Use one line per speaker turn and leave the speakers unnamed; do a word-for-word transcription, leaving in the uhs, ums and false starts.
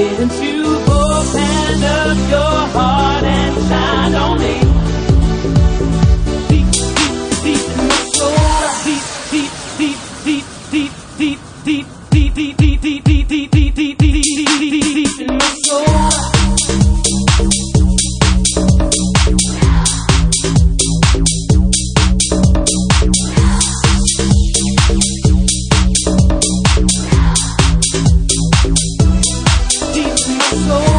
Didn't you open up your heart and shine on me? Deep, deep, deep in my soul. Deep, deep, deep, deep, deep, deep, deep, deep, deep, deep, deep, deep, deep, deep, deep, deep, deep in my soul. So